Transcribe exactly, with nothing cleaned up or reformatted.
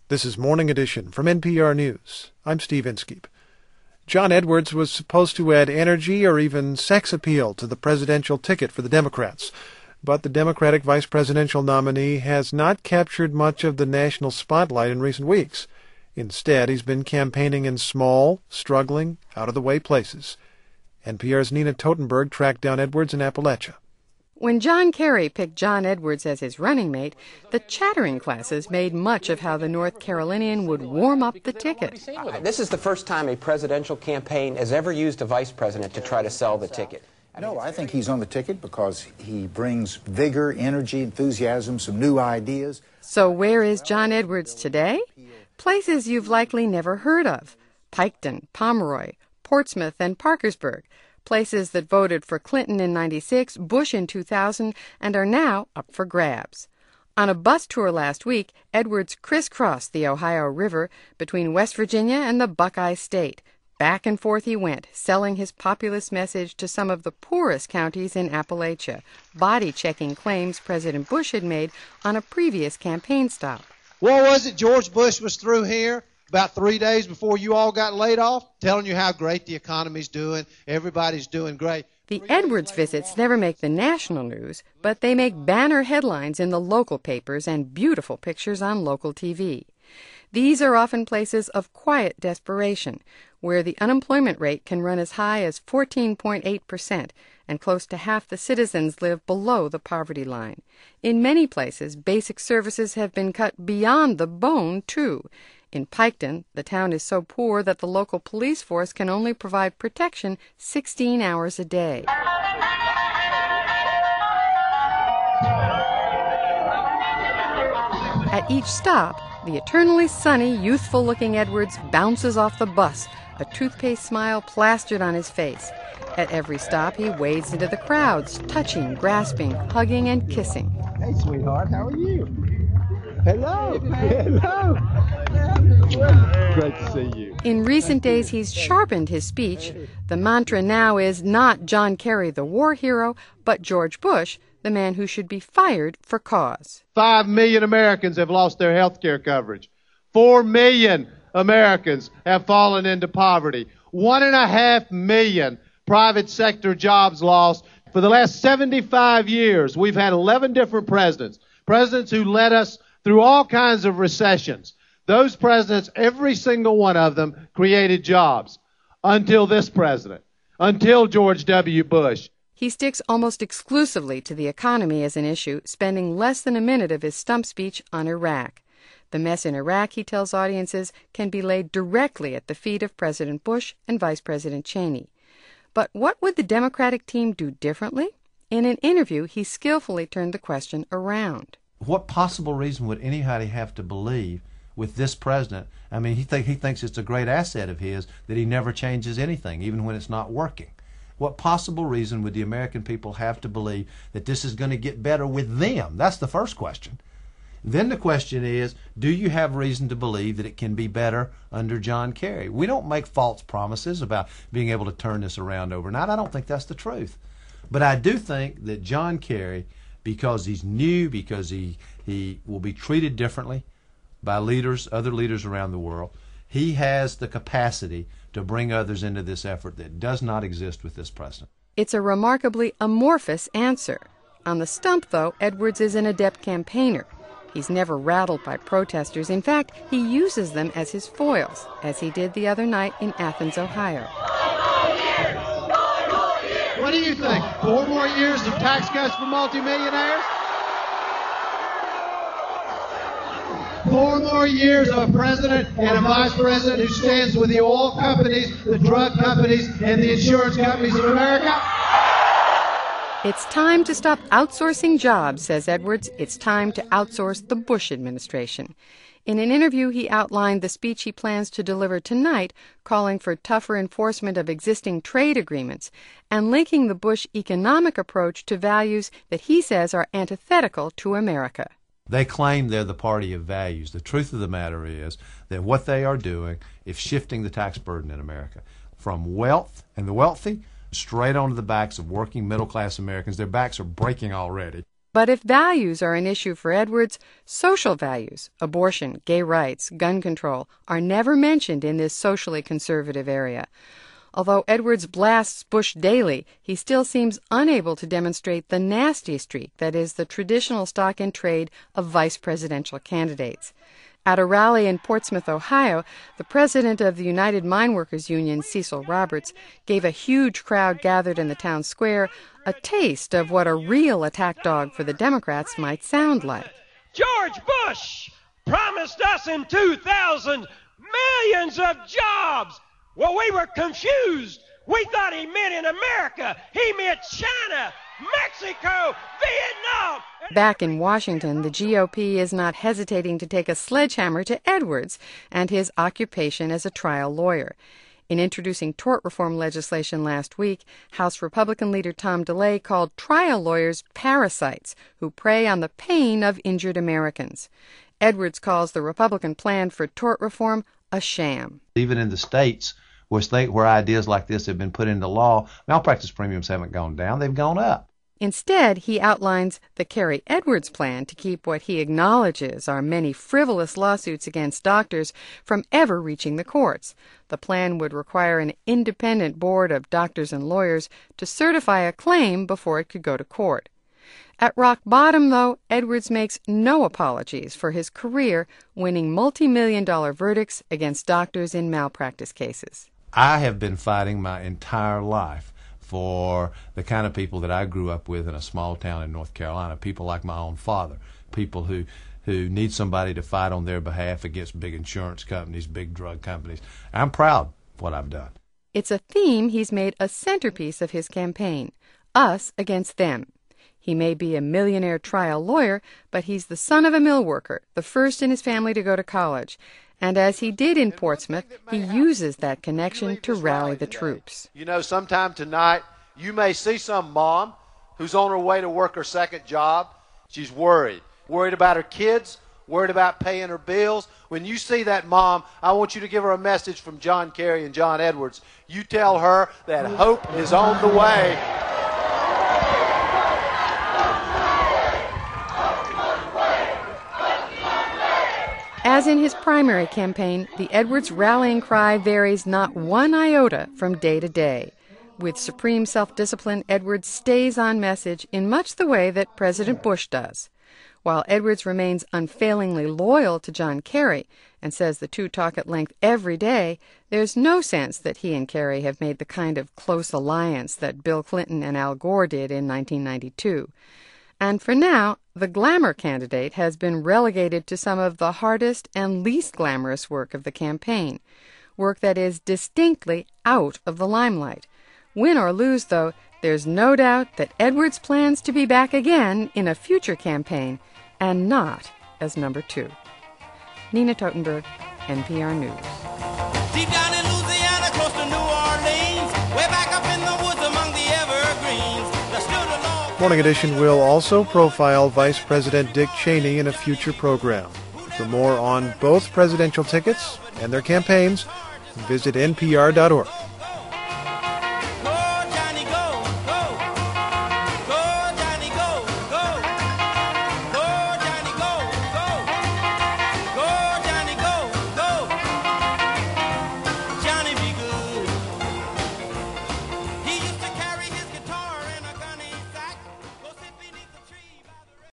This is Morning Edition from N P R News. I'm Steve Inskeep. John Edwards was supposed to add energy or even sex appeal to the presidential ticket for the Democrats. But the Democratic vice presidential nominee has not captured much of the national spotlight in recent weeks. Instead, he's been campaigning in small, struggling, out-of-the-way places. N P R's Nina Totenberg tracked down Edwards in Appalachia. When John Kerry picked John Edwards as his running mate, the chattering classes made much of how the North Carolinian would warm up the ticket. Uh, this is the first time a presidential campaign has ever used a vice president to try to sell the ticket. No, I think he's on the ticket because he brings vigor, energy, enthusiasm, some new ideas. So where is John Edwards today? Places you've likely never heard of: Piketon, Pomeroy, Portsmouth, and Parkersburg. Places that voted for Clinton in ninety-six, Bush in two thousand, and are now up for grabs. On a bus tour last week, Edwards crisscrossed the Ohio River between West Virginia and the Buckeye State. Back and forth he went, selling his populist message to some of the poorest counties in Appalachia, body-checking claims President Bush had made on a previous campaign stop. What was it? George Bush was through here about three days before you all got laid off, telling you how great the economy's doing, everybody's doing great. The Edwards visits never make the national news, but they make banner headlines in the local papers and beautiful pictures on local T V. These are often places of quiet desperation, where the unemployment rate can run as high as fourteen point eight percent, and close to half the citizens live below the poverty line. In many places, basic services have been cut beyond the bone, too. In Piketon, the town is so poor that the local police force can only provide protection sixteen hours a day. At each stop, the eternally sunny, youthful-looking Edwards bounces off the bus, a toothpaste smile plastered on his face. At every stop, he wades into the crowds, touching, grasping, hugging, and kissing. Hey, sweetheart, how are you? Hello. Hello. Great to see you. In recent days, he's sharpened his speech. The mantra now is not John Kerry, the war hero, but George Bush, the man who should be fired for cause. Five million Americans have lost their health care coverage. Four million Americans have fallen into poverty. One and a half million private sector jobs lost. For the last seventy-five years, we've had eleven different presidents, presidents who led us through all kinds of recessions. Those presidents, every single one of them, created jobs until this president, until George W. Bush. He sticks almost exclusively to the economy as an issue, spending less than a minute of his stump speech on Iraq. The mess in Iraq, he tells audiences, can be laid directly at the feet of President Bush and Vice President Cheney. But what would the Democratic team do differently? In an interview, he skillfully turned the question around. What possible reason would anybody have to believe with this president? I mean, he, think, he thinks it's a great asset of his that he never changes anything, even when it's not working. What possible reason would the American people have to believe that this is going to get better with them? That's the first question. Then the question is, do you have reason to believe that it can be better under John Kerry? We don't make false promises about being able to turn this around overnight. I don't think that's the truth. But I do think that John Kerry, because he's new, because he, he will be treated differently by leaders, other leaders around the world, he has the capacity to bring others into this effort that does not exist with this president. It's a remarkably amorphous answer. On the stump, though, Edwards is an adept campaigner. He's never rattled by protesters. In fact, he uses them as his foils, as he did the other night in Athens, Ohio. What do you think? Four more years of tax cuts for multimillionaires? Four more years of a president and a vice president who stands with the oil companies, the drug companies, and the insurance companies of America? It's time to stop outsourcing jobs, says Edwards. It's time to outsource the Bush administration. In an interview, he outlined the speech he plans to deliver tonight, calling for tougher enforcement of existing trade agreements and linking the Bush economic approach to values that he says are antithetical to America. They claim they're the party of values. The truth of the matter is that what they are doing is shifting the tax burden in America from wealth and the wealthy straight onto the backs of working middle-class Americans. Their backs are breaking already. But if values are an issue for Edwards, social values, abortion, gay rights, gun control, are never mentioned in this socially conservative area. Although Edwards blasts Bush daily, he still seems unable to demonstrate the nasty streak that is the traditional stock in trade of vice presidential candidates. At a rally in Portsmouth, Ohio, the president of the United Mine Workers Union, Cecil Roberts, gave a huge crowd gathered in the town square a taste of what a real attack dog for the Democrats might sound like. George Bush promised us in two thousand millions of jobs. Well, we were confused. We thought he meant in America. He meant China, Mexico, Vietnam. Back in Washington, the G O P is not hesitating to take a sledgehammer to Edwards and his occupation as a trial lawyer. In introducing tort reform legislation last week, House Republican leader Tom DeLay called trial lawyers parasites who prey on the pain of injured Americans. Edwards calls the Republican plan for tort reform a sham. Even in the states where state where ideas like this have been put into law, malpractice premiums haven't gone down, they've gone up. Instead, he outlines the Kerry Edwards plan to keep what he acknowledges are many frivolous lawsuits against doctors from ever reaching the courts. The plan would require an independent board of doctors and lawyers to certify a claim before it could go to court. At rock bottom, though, Edwards makes no apologies for his career winning multi-million dollar verdicts against doctors in malpractice cases. I have been fighting my entire life for the kind of people that I grew up with in a small town in North Carolina, people like my own father, people who, who need somebody to fight on their behalf against big insurance companies, big drug companies. I'm proud of what I've done. It's a theme he's made a centerpiece of his campaign, us against them. He may be a millionaire trial lawyer, but he's the son of a mill worker, the first in his family to go to college. And as he did in Portsmouth, he uses that connection to rally the troops. You know, sometime tonight, you may see some mom who's on her way to work her second job. She's worried. Worried about her kids, worried about paying her bills. When you see that mom, I want you to give her a message from John Kerry and John Edwards. You tell her that hope is on the way. As in his primary campaign, the Edwards rallying cry varies not one iota from day to day. With supreme self-discipline, Edwards stays on message in much the way that President Bush does. While Edwards remains unfailingly loyal to John Kerry and says the two talk at length every day, there's no sense that he and Kerry have made the kind of close alliance that Bill Clinton and Al Gore did in nineteen ninety-two. And for now, the glamour candidate has been relegated to some of the hardest and least glamorous work of the campaign, work that is distinctly out of the limelight. Win or lose, though, there's no doubt that Edwards plans to be back again in a future campaign, and not as number two. Nina Totenberg, N P R News. Deep down in Louisiana, close to New Orleans, way back up in the woods among the evergreens. Morning Edition will also profile Vice President Dick Cheney in a future program. For more on both presidential tickets and their campaigns, visit N P R dot org.